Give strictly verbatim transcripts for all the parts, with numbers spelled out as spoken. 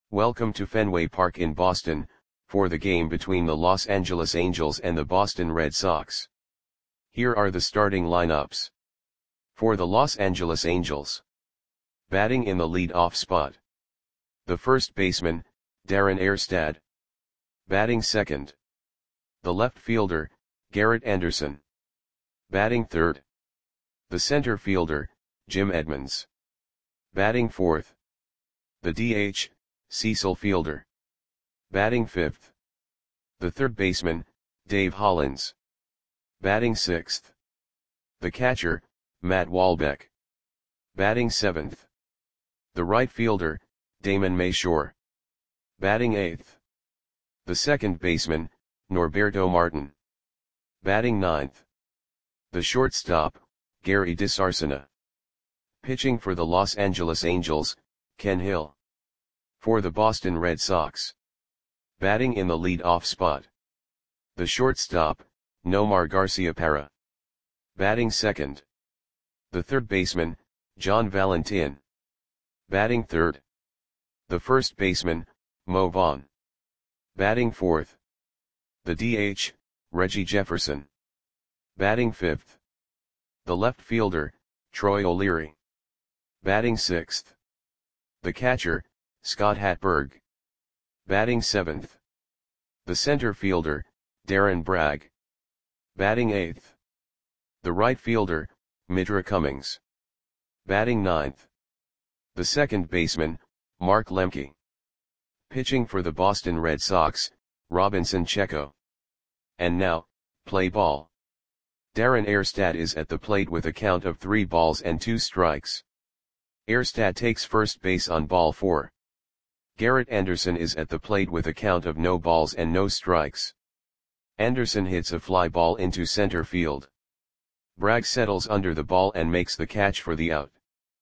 Welcome to Fenway Park in Boston, for the game between the Los Angeles Angels and the Boston Red Sox. Here are the starting lineups. For the Los Angeles Angels. Batting in the lead-off spot. The first baseman, Darren Erstad. Batting second. The left fielder, Garrett Anderson. Batting third. The center fielder, Jim Edmonds. Batting fourth. The D H, Cecil Fielder. Batting fifth. The third baseman, Dave Hollins. Batting sixth. The catcher, Matt Walbeck. Batting seventh. The right fielder, Damon Mayshore. Batting eighth. The second baseman, Norberto Martin. Batting ninth. The shortstop, Gary DeSarcina. Pitching for the Los Angeles Angels, Ken Hill. For the Boston Red Sox. Batting in the lead-off spot. The shortstop, Nomar Garciaparra. Batting second. The third baseman, John Valentin. Batting third. The first baseman, Mo Vaughn. Batting fourth. The D H, Reggie Jefferson. Batting fifth. The left fielder, Troy O'Leary. Batting sixth. The catcher, Scott Hatberg. Batting seventh. The center fielder, Darren Bragg. Batting eighth. The right fielder, Mitra Cummings. Batting ninth. The second baseman, Mark Lemke. Pitching for the Boston Red Sox, Robinson Checco. And now, play ball. Darren Erstad is at the plate with a count of three balls and two strikes. Erstad takes first base on ball four. Garrett Anderson is at the plate with a count of no balls and no strikes. Anderson hits a fly ball into center field. Bragg settles under the ball and makes the catch for the out.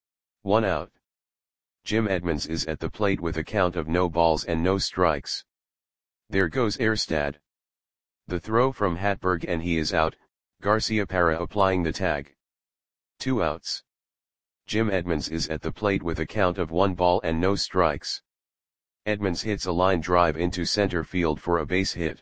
One out. Jim Edmonds is at the plate with a count of no balls and no strikes. There goes Erstad. The throw from Hatberg and he is out, Garciaparra applying the tag. Two outs. Jim Edmonds is at the plate with a count of one ball and no strikes. Edmonds hits a line drive into center field for a base hit.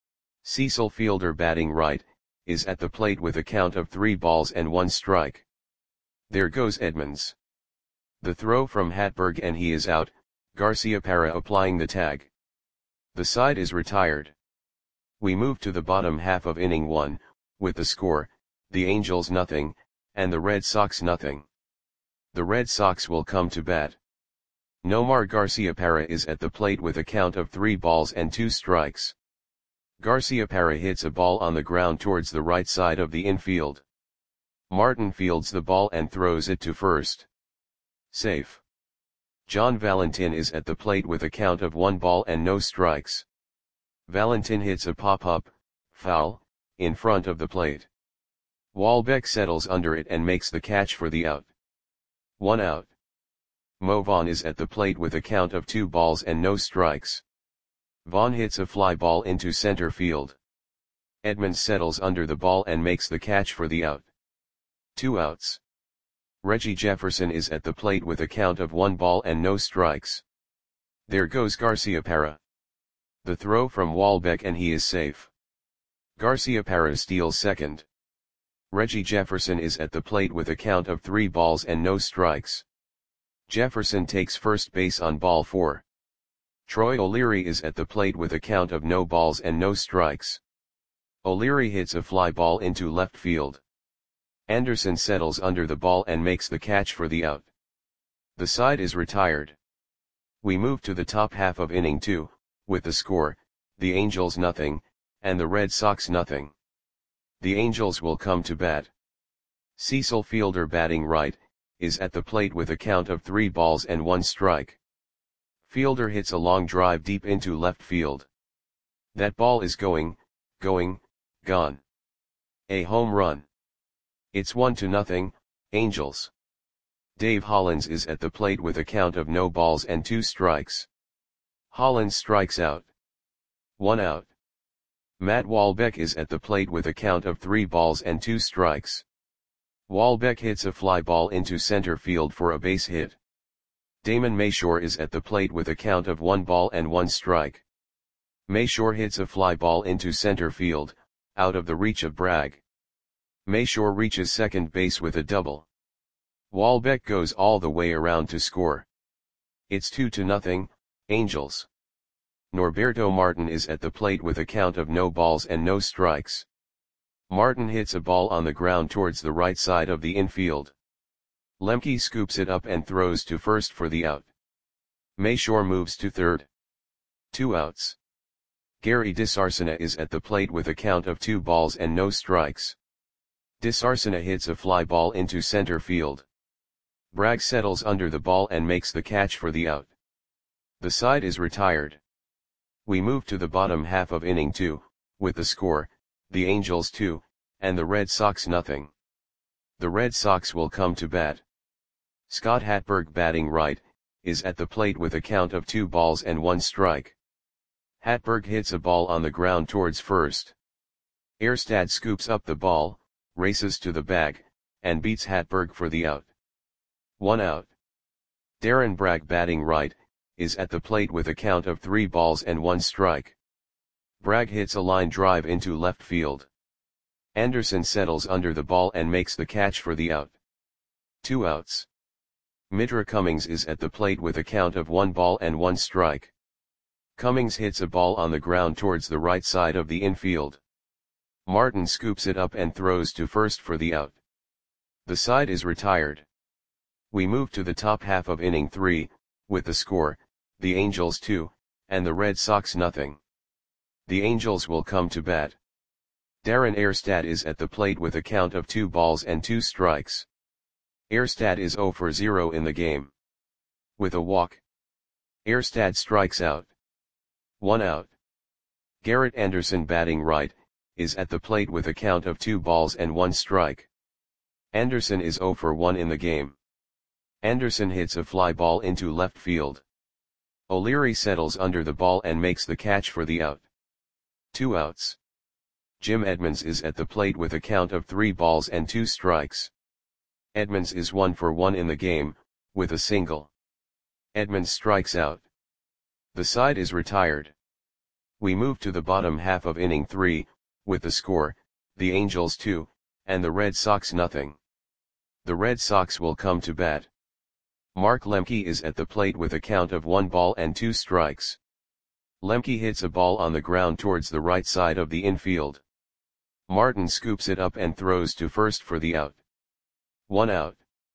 Cecil Fielder, batting right, is at the plate with a count of three balls and one strike. There goes Edmonds. The throw from Hatberg and he is out, Garciaparra applying the tag. The side is retired. We move to the bottom half of inning one, with the score, the Angels nothing, and the Red Sox nothing. The Red Sox will come to bat. Nomar Garciaparra is at the plate with a count of three balls and two strikes. Garciaparra hits a ball on the ground towards the right side of the infield. Martin fields the ball and throws it to first. Safe. John Valentin is at the plate with a count of one ball and no strikes. Valentin hits a pop-up, foul, in front of the plate. Walbeck settles under it and makes the catch for the out. One out. Mo Vaughn is at the plate with a count of two balls and no strikes. Vaughn hits a fly ball into center field. Edmonds settles under the ball and makes the catch for the out. Two outs. Reggie Jefferson is at the plate with a count of one ball and no strikes. There goes Garciaparra. The throw from Walbeck and he is safe. Garciaparra steals second. Reggie Jefferson is at the plate with a count of three balls and no strikes. Jefferson takes first base on ball four. Troy O'Leary is at the plate with a count of no balls and no strikes. O'Leary hits a fly ball into left field. Anderson settles under the ball and makes the catch for the out. The side is retired. We move to the top half of inning two, with the score, the Angels nothing, and the Red Sox nothing. The Angels will come to bat. Cecil Fielder, batting right, is at the plate with a count of three balls and one strike. Fielder hits a long drive deep into left field. That ball is going, going, gone. A home run. It's one to nothing, Angels. Dave Hollins is at the plate with a count of no balls and two strikes. Hollins strikes out. One out. Matt Walbeck is at the plate with a count of three balls and two strikes. Walbeck hits a fly ball into center field for a base hit. Damon Mayshore is at the plate with a count of one ball and one strike. Mayshore hits a fly ball into center field, out of the reach of Bragg. Mayshore reaches second base with a double. Walbeck goes all the way around to score. It's two to nothing, Angels. Norberto Martin is at the plate with a count of no balls and no strikes. Martin hits a ball on the ground towards the right side of the infield. Lemke scoops it up and throws to first for the out. Mayshore moves to third. Two outs. Gary DeSarcina is at the plate with a count of two balls and no strikes. DeSarcina hits a fly ball into center field. Bragg settles under the ball and makes the catch for the out. The side is retired. We move to the bottom half of inning two, with the score, the Angels two, and the Red Sox nothing. The Red Sox will come to bat. Scott Hatberg, batting right, is at the plate with a count of two balls and one strike. Hatberg hits a ball on the ground towards first. Erstad scoops up the ball, races to the bag, and beats Hatberg for the out. One out. Darren Bragg, batting right, is at the plate with a count of three balls and one strike. Bragg hits a line drive into left field. Anderson settles under the ball and makes the catch for the out. Two outs. Mitra Cummings is at the plate with a count of one ball and one strike. Cummings hits a ball on the ground towards the right side of the infield. Martin scoops it up and throws to first for the out. The side is retired. We move to the top half of inning three, with the score, the Angels two, and the Red Sox nothing. The Angels will come to bat. Darren Erstad is at the plate with a count of two balls and two strikes. Erstad is zero for zero in the game. With a walk, Erstad strikes out. One out. Garrett Anderson, batting right, is at the plate with a count of two balls and one strike. Anderson is zero for one in the game. Anderson hits a fly ball into left field. O'Leary settles under the ball and makes the catch for the out. Two outs. Jim Edmonds is at the plate with a count of three balls and two strikes. Edmonds is one for one in the game, with a single. Edmonds strikes out. The side is retired. We move to the bottom half of inning three, with the score, the Angels two, and the Red Sox nothing. The Red Sox will come to bat. Mark Lemke is at the plate with a count of one ball and two strikes. Lemke hits a ball on the ground towards the right side of the infield. Martin scoops it up and throws to first for the out. One out.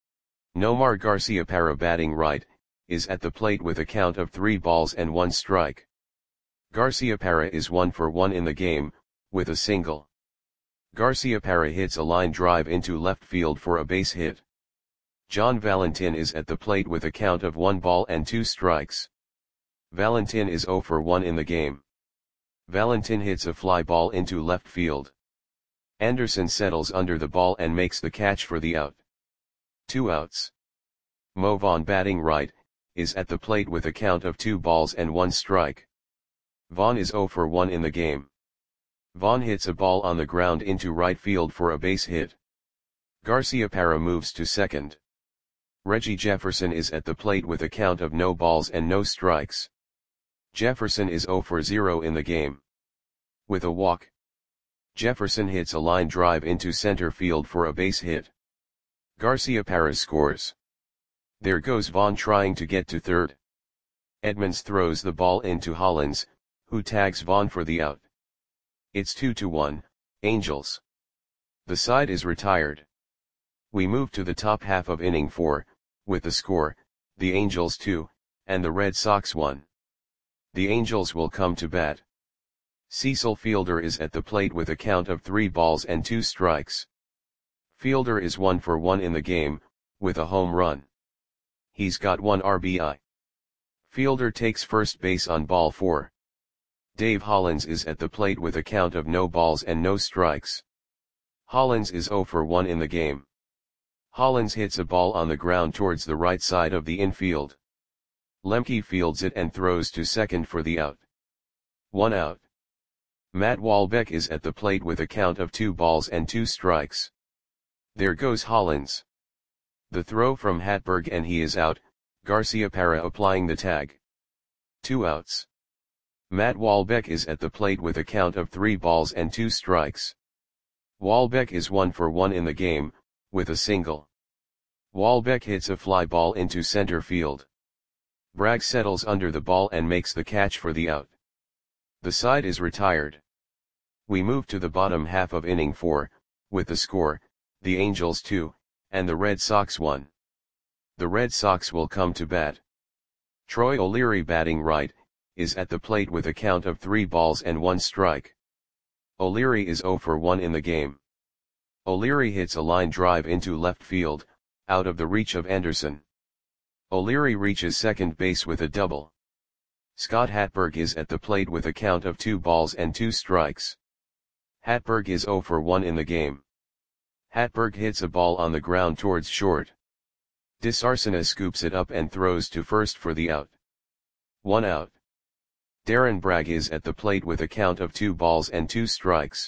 Nomar Garciaparra, batting right, is at the plate with a count of three balls and one strike. Garciaparra is one for one in the game, with a single. Garciaparra hits a line drive into left field for a base hit. John Valentin is at the plate with a count of one ball and two strikes. Valentin is zero for one in the game. Valentin hits a fly ball into left field. Anderson settles under the ball and makes the catch for the out. Two outs. Mo Vaughn, batting right, is at the plate with a count of two balls and one strike. Vaughn is zero for one in the game. Vaughn hits a ball on the ground into right field for a base hit. Garciaparra moves to second. Reggie Jefferson is at the plate with a count of no balls and no strikes. Jefferson is zero for zero in the game. With a walk, Jefferson hits a line drive into center field for a base hit. Garciaparra scores. There goes Vaughn trying to get to third. Edmonds throws the ball into Hollins, who tags Vaughn for the out. It's two to one, Angels. The side is retired. We move to the top half of inning four, with the score, the Angels two, and the Red Sox one. The Angels will come to bat. Cecil Fielder is at the plate with a count of three balls and two strikes. Fielder is one for one in the game, with a home run. He's got one R B I. Fielder takes first base on ball four. Dave Hollins is at the plate with a count of no balls and no strikes. Hollins is zero for one in the game. Hollins hits a ball on the ground towards the right side of the infield. Lemke fields it and throws to second for the out. One out. Matt Walbeck is at the plate with a count of two balls and two strikes. There goes Hollins. The throw from Hatberg and he is out, Garciaparra applying the tag. Two outs. Matt Walbeck is at the plate with a count of three balls and two strikes. Walbeck is one for one in the game, with a single. Walbeck hits a fly ball into center field. Bragg settles under the ball and makes the catch for the out. The side is retired. We move to the bottom half of inning four, with the score, the Angels two, and the Red Sox one. The Red Sox will come to bat. Troy O'Leary, batting right, is at the plate with a count of three balls and one strike. O'Leary is zero for one in the game. O'Leary hits a line drive into left field, out of the reach of Anderson. O'Leary reaches second base with a double. Scott Hatberg is at the plate with a count of two balls and two strikes. Hatberg is zero for one in the game. Hatberg hits a ball on the ground towards short. DeSarcina scoops it up and throws to first for the out. One out. Darren Bragg is at the plate with a count of two balls and two strikes.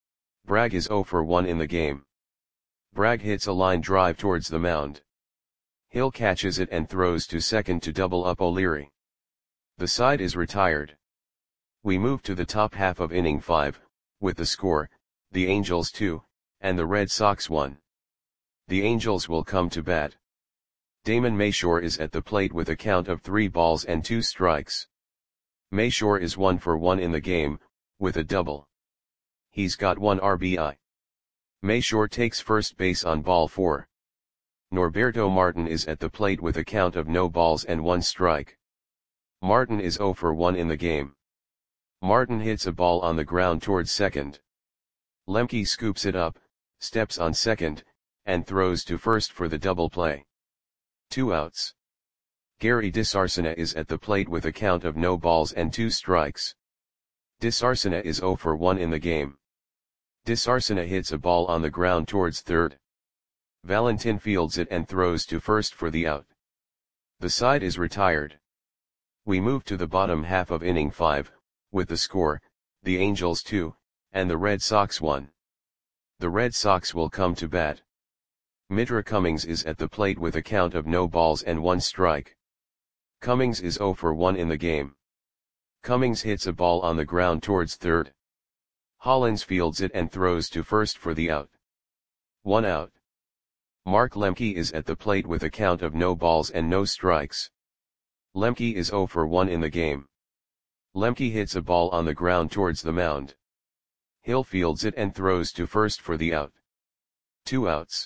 Bragg is zero for one in the game. Bragg hits a line drive towards the mound. Hill catches it and throws to second to double up O'Leary. The side is retired. We move to the top half of inning five, with the score, the Angels two, and the Red Sox one. The Angels will come to bat. Damon Mayshore is at the plate with a count of three balls and two strikes. Mayshore is one for one in the game, with a double. He's got one R B I. Mayshore takes first base on ball four. Norberto Martin is at the plate with a count of no balls and one strike. Martin is zero for one in the game. Martin hits a ball on the ground towards second. Lemke scoops it up, steps on second, and throws to first for the double play. Two outs. Gary DeSarcina is at the plate with a count of no balls and two strikes. DeSarcina is zero for one in the game. DeSarcina hits a ball on the ground towards third. Valentin fields it and throws to first for the out. The side is retired. We move to the bottom half of inning five, with the score, the Angels two, and the Red Sox one. The Red Sox will come to bat. Mitra Cummings is at the plate with a count of no balls and one strike. Cummings is zero for one in the game. Cummings hits a ball on the ground towards third. Hollins fields it and throws to first for the out. One out. Mark Lemke is at the plate with a count of no balls and no strikes. Lemke is zero for one in the game. Lemke hits a ball on the ground towards the mound. Hill fields it and throws to first for the out. Two outs.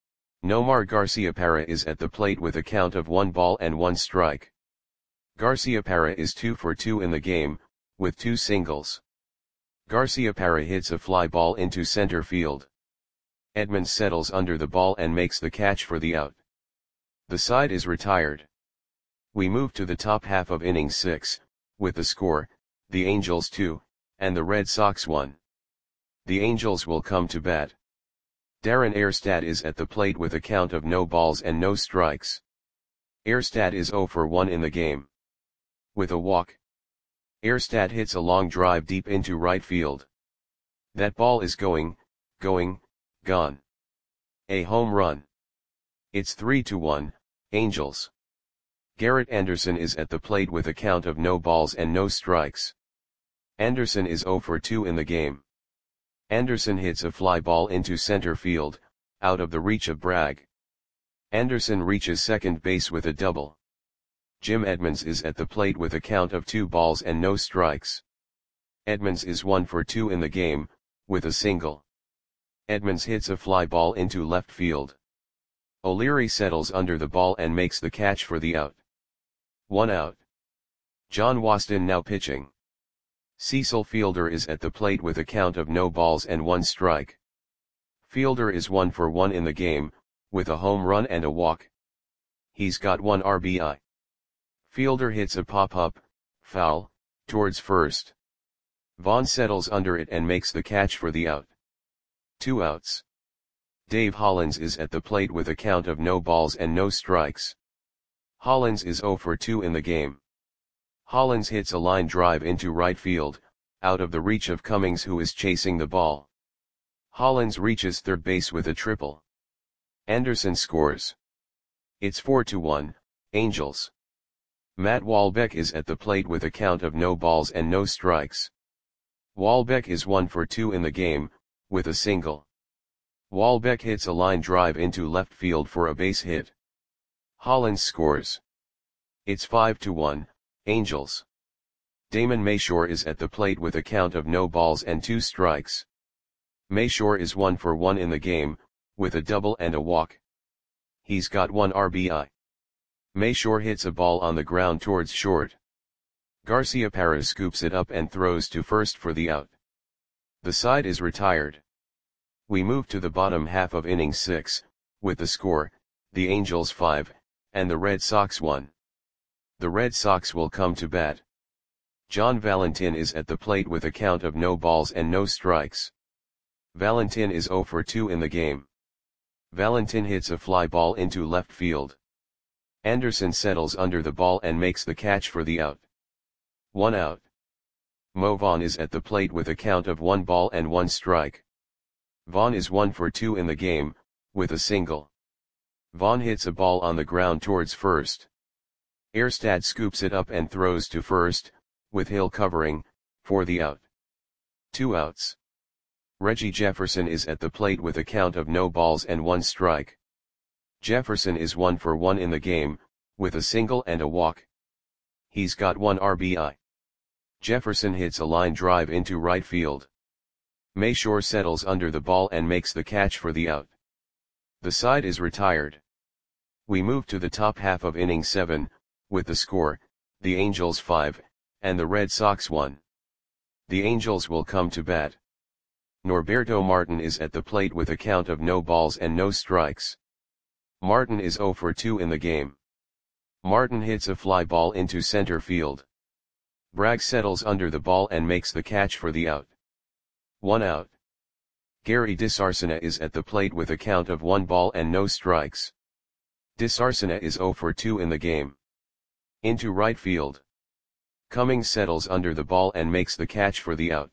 Nomar Garciaparra is at the plate with a count of one ball and one strike. Garciaparra is two for two in the game, with two singles. Garciaparra hits a fly ball into center field. Edmonds settles under the ball and makes the catch for the out. The side is retired. We move to the top half of inning six, with the score, the Angels two, and the Red Sox one. The Angels will come to bat. Darren Erstad is at the plate with a count of no balls and no strikes. Erstad is zero for one in the game. With a walk. Erstad hits a long drive deep into right field. That ball is going, going, gone. A home run. It's three to one, Angels. Garrett Anderson is at the plate with a count of no balls and no strikes. Anderson is zero for two in the game. Anderson hits a fly ball into center field, out of the reach of Bragg. Anderson reaches second base with a double. Jim Edmonds is at the plate with a count of two balls and no strikes. Edmonds is one for two in the game, with a single. Edmonds hits a fly ball into left field. O'Leary settles under the ball and makes the catch for the out. One out. John Waston now pitching. Cecil Fielder is at the plate with a count of no balls and one strike. Fielder is one for one in the game, with a home run and a walk. He's got one R B I. Fielder hits a pop-up, foul, towards first. Vaughn settles under it and makes the catch for the out. Two outs. Dave Hollins is at the plate with a count of no balls and no strikes. Hollins is zero for two in the game. Hollins hits a line drive into right field, out of the reach of Cummings, who is chasing the ball. Hollins reaches third base with a triple. Anderson scores. It's four to one, Angels. Matt Walbeck is at the plate with a count of no balls and no strikes. Walbeck is one for two in the game, with a single. Walbeck hits a line drive into left field for a base hit. Hollins scores. It's five to one, Angels. Damon Mayshore is at the plate with a count of no balls and two strikes. Mayshore is one for one in the game, with a double and a walk. He's got one R B I. Mayshore hits a ball on the ground towards short. Garciaparra scoops it up and throws to first for the out. The side is retired. We move to the bottom half of inning six, with the score, the Angels five, and the Red Sox one. The Red Sox will come to bat. John Valentin is at the plate with a count of no balls and no strikes. Valentin is zero for two in the game. Valentin hits a fly ball into left field. Anderson settles under the ball and makes the catch for the out. One out. Mo Vaughn is at the plate with a count of one ball and one strike. Vaughn is one for two in the game, with a single. Vaughn hits a ball on the ground towards first. Erstad scoops it up and throws to first, with Hill covering, for the out. Two outs. Reggie Jefferson is at the plate with a count of no balls and one strike. Jefferson is one for one in the game, with a single and a walk. He's got one R B I. Jefferson hits a line drive into right field. Mayshore settles under the ball and makes the catch for the out. The side is retired. We move to the top half of inning seven, with the score, the Angels five, and the Red Sox one. The Angels will come to bat. Norberto Martin is at the plate with a count of no balls and no strikes. Martin is zero for two in the game. Martin hits a fly ball into center field. Bragg settles under the ball and makes the catch for the out. One out. Gary DeSarcina is at the plate with a count of one ball and no strikes. DeSarcina is zero for two in the game. Into right field. Cummings settles under the ball and makes the catch for the out.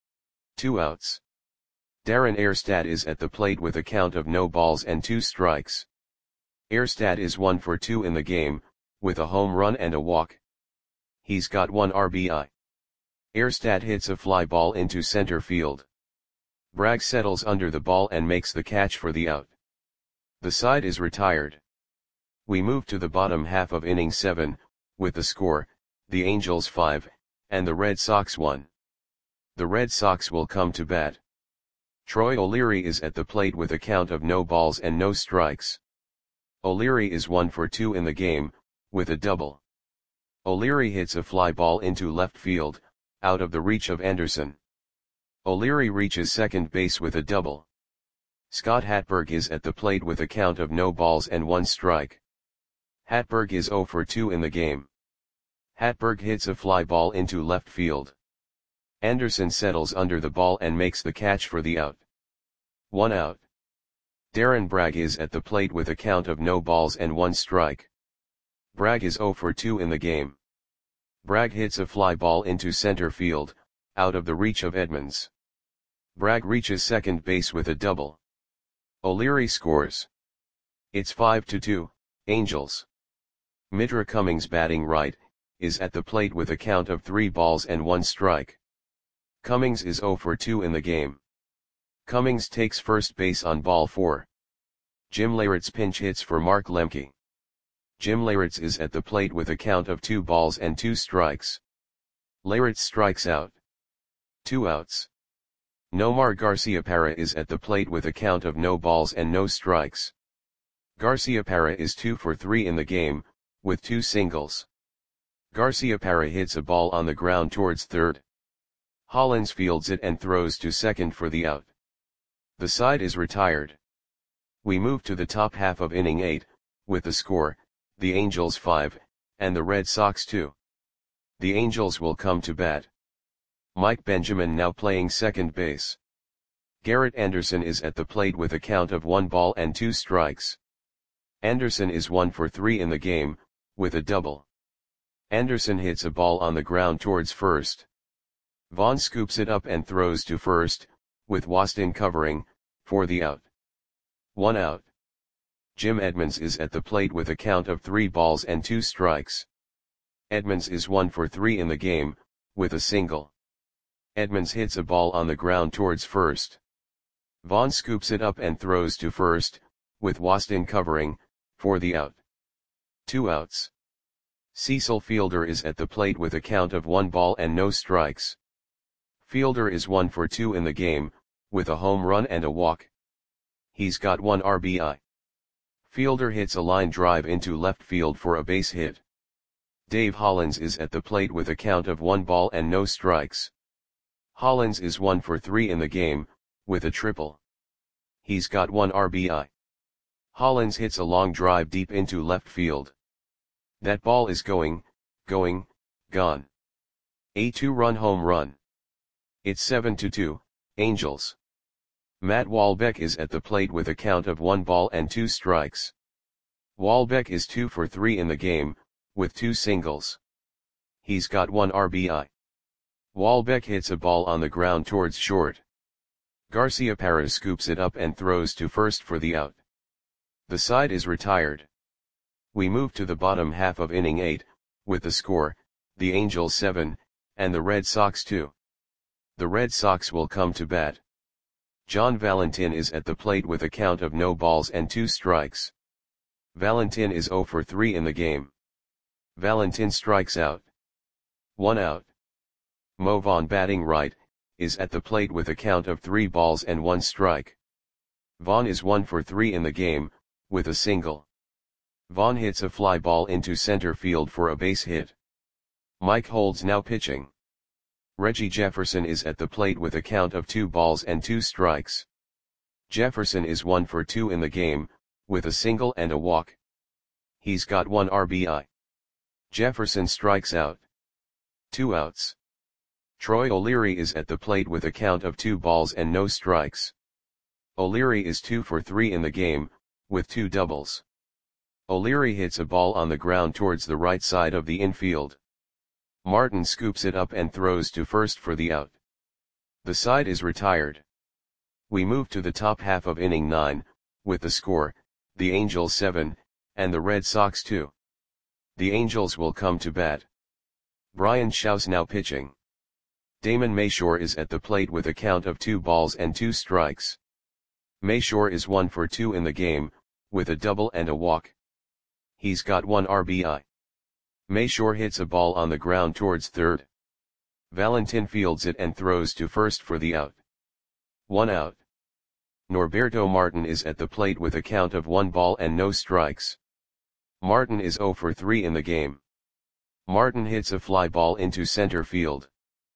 Two outs. Darren Erstad is at the plate with a count of no balls and two strikes. Erstad is one for two in the game, with a home run and a walk. He's got one R B I. Erstad hits a fly ball into center field. Bragg settles under the ball and makes the catch for the out. The side is retired. We move to the bottom half of inning seven, with the score, the Angels five, and the Red Sox one. The Red Sox will come to bat. Troy O'Leary is at the plate with a count of no balls and no strikes. O'Leary is one for two in the game, with a double. O'Leary hits a fly ball into left field, out of the reach of Anderson. O'Leary reaches second base with a double. Scott Hatberg is at the plate with a count of no balls and one strike. Hatberg is zero for two in the game. Hatberg hits a fly ball into left field. Anderson settles under the ball and makes the catch for the out. One out. Darren Bragg is at the plate with a count of no balls and one strike. Bragg is zero for two in the game. Bragg hits a fly ball into center field, out of the reach of Edmonds. Bragg reaches second base with a double. O'Leary scores. It's five to two, Angels. Mitra Cummings, batting right, is at the plate with a count of three balls and one strike. Cummings is zero for two in the game. Cummings takes first base on ball four. Jim Leyritz pinch hits for Mark Lemke. Jim Leyritz is at the plate with a count of two balls and two strikes. Leyritz strikes out. Two outs. Nomar Garciaparra is at the plate with a count of no balls and no strikes. Garciaparra is two for three in the game, with two singles. Garciaparra hits a ball on the ground towards third. Hollins fields it and throws to second for the out. The side is retired. We move to the top half of inning eight, with the score, the Angels five, and the Red Sox two. The Angels will come to bat. Mike Benjamin now playing second base. Garrett Anderson is at the plate with a count of one ball and two strikes. Anderson is one for three in the game, with a double. Anderson hits a ball on the ground towards first. Vaughn scoops it up and throws to first, with Waston covering, for the out. One out. Jim Edmonds is at the plate with a count of three balls and two strikes. Edmonds is one for three in the game, with a single. Edmonds hits a ball on the ground towards first. Vaughn scoops it up and throws to first, with Waston covering, for the out. Two outs. Cecil Fielder is at the plate with a count of one ball and no strikes. Fielder is one for two in the game, with a home run and a walk. He's got one R B I. Fielder hits a line drive into left field for a base hit. Dave Hollins is at the plate with a count of one ball and no strikes. Hollins is one for three in the game, with a triple. He's got one R B I. Hollins hits a long drive deep into left field. That ball is going, going, gone. A two-run home run. It's seven to two, Angels. Matt Walbeck is at the plate with a count of one ball and two strikes. Walbeck is two for three in the game, with two singles. He's got one R B I. Walbeck hits a ball on the ground towards short. Garciaparra scoops it up and throws to first for the out. The side is retired. We move to the bottom half of inning eight, with the score, the Angels seven, and the Red Sox two. The Red Sox will come to bat. John Valentin is at the plate with a count of no balls and two strikes. Valentin is zero for three in the game. Valentin strikes out. One out. Mo Vaughn, batting right, is at the plate with a count of three balls and one strike. Vaughn is one for three in the game, with a single. Vaughn hits a fly ball into center field for a base hit. Mike Holds now pitching. Reggie Jefferson is at the plate with a count of two balls and two strikes. Jefferson is one for two in the game, with a single and a walk. He's got one R B I. Jefferson strikes out. Two outs. Troy O'Leary is at the plate with a count of two balls and no strikes. O'Leary is two for three in the game, with two doubles. O'Leary hits a ball on the ground towards the right side of the infield. Martin scoops it up and throws to first for the out. The side is retired. We move to the top half of inning nine, with the score, the Angels seven, and the Red Sox two. The Angels will come to bat. Brian Shouse now pitching. Damon Mayshore is at the plate with a count of two balls and two strikes. Mayshore is one for two in the game, with a double and a walk. He's got one R B I. Mayshore hits a ball on the ground towards third. Valentin fields it and throws to first for the out. One out. Norberto Martin is at the plate with a count of one ball and no strikes. Martin is zero for three in the game. Martin hits a fly ball into center field.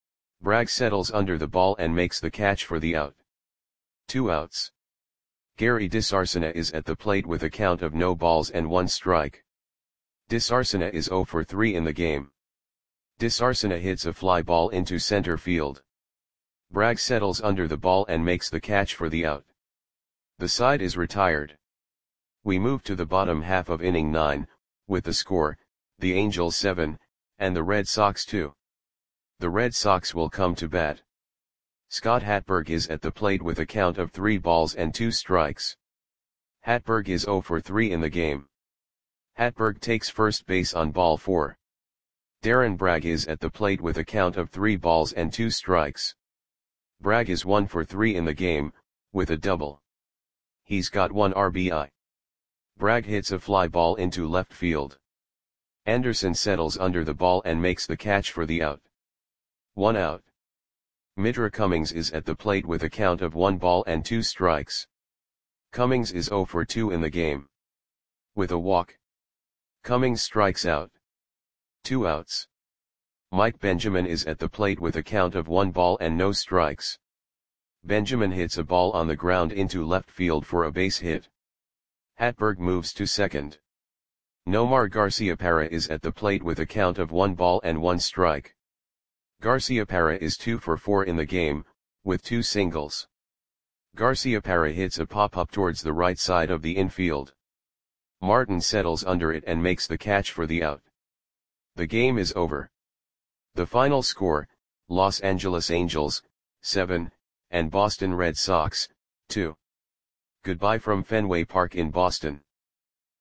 Bragg settles under the ball and makes the catch for the out. Two outs. Gary DeSarcina is at the plate with a count of no balls and one strike. DeSarcina is zero for three in the game. DeSarcina hits a fly ball into center field. Bragg settles under the ball and makes the catch for the out. The side is retired. We move to the bottom half of inning nine, with the score, the Angels seven, and the Red Sox two. The Red Sox will come to bat. Scott Hatberg is at the plate with a count of three balls and two strikes. Hatberg is zero for three in the game. Hatberg takes first base on ball four. Darren Bragg is at the plate with a count of three balls and two strikes. Bragg is one for three in the game, with a double. He's got one R B I. Bragg hits a fly ball into left field. Anderson settles under the ball and makes the catch for the out. One out. Mitra Cummings is at the plate with a count of one ball and two strikes. Cummings is zero for two in the game. With a walk. Cummings strikes out. Two outs. Mike Benjamin is at the plate with a count of one ball and no strikes. Benjamin hits a ball on the ground into left field for a base hit. Hatberg moves to second. Nomar Garciaparra is at the plate with a count of one ball and one strike. Garciaparra is two for four in the game, with two singles. Garciaparra hits a pop-up towards the right side of the infield. Martin settles under it and makes the catch for the out. The game is over. The final score, Los Angeles Angels, seven, and Boston Red Sox, two. Goodbye from Fenway Park in Boston.